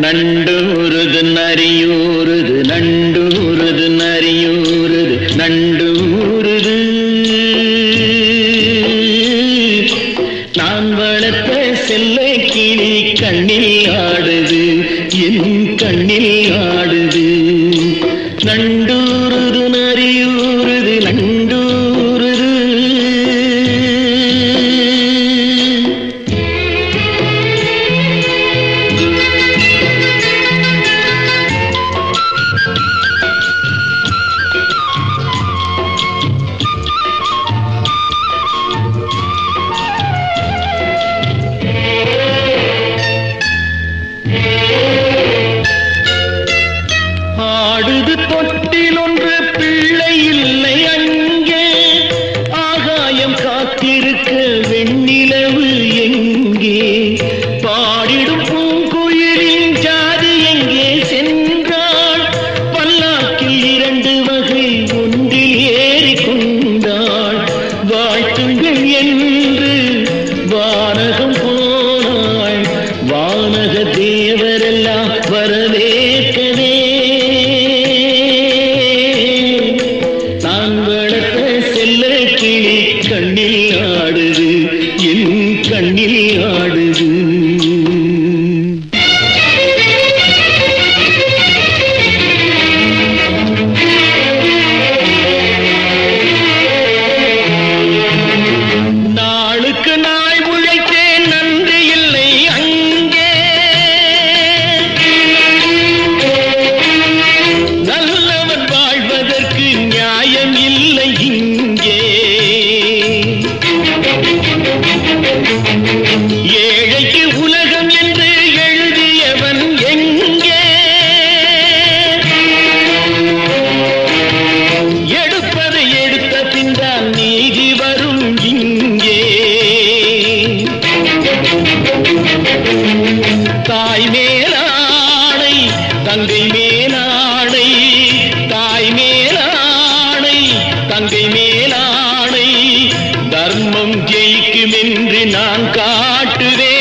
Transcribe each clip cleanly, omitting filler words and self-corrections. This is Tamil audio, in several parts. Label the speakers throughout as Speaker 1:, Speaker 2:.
Speaker 1: நண்டூருது நரியூருது நண்டூருது நரியூருது நண்டூருது நான் வளர்த்த செல்ல கிளி கண்ணில் ஆடுது என் கண்ணில் ஆடுது நண்டூருது நரியூருது நண்டூருது ஆடுது தொட்டில் ஒன்று பிள்ளை இல்லை அங்கே ஆகாயம் காத்திருக்க வெண்ணிலவு எங்கே பாடிடும் பூங்குயிலின் ஜாதி எங்கே சென்றாள் பல்லாக்கில் இரண்டு வகை ஒன்றில் ஏறி கொண்டாள் வாழ்த்துங்கள் என்று வானகம் போனாள் வானக தேவரெல்லாம் வரவேற்கவே கண்ணில் ஆடுது என் கண்ணில் ஆடுது நாளுக்கு நாள் உழைத்தேன் நன்றி இல்லை அங்கே நல்லவன் வாழ்வதற்கு நியாயம் இல்லை இங்கே ஏழைக்கு உலகம் என்று எழுதியவன் எங்கே எடுப்பதை எடுத்த பின்தான் நீதி வரும் இங்கே தாய் மேலாடை தங்கை மேலாடை தாய் மேலாடை தங்கை மேலாடை தர்மம் ஜெயிக்கும் என்று நான் காட்டுவேன்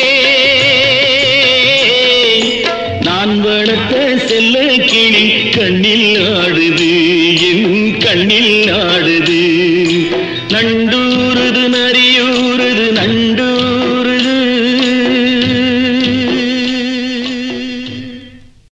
Speaker 1: நான் வளர்த்த செல்ல கிளி கண்ணில் ஆடுது என் கண்ணில் ஆடுது